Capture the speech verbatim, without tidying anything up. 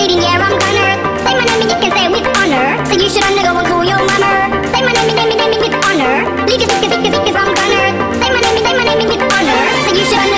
bleeding, yeah, I'm gonna say my name and you can say it with honor. So you should undergo and call your mama. Say my name and name and name and with honor. Leave your sick, sick, sick, I'm gonna say my name and say my name and with honor. So you should undergo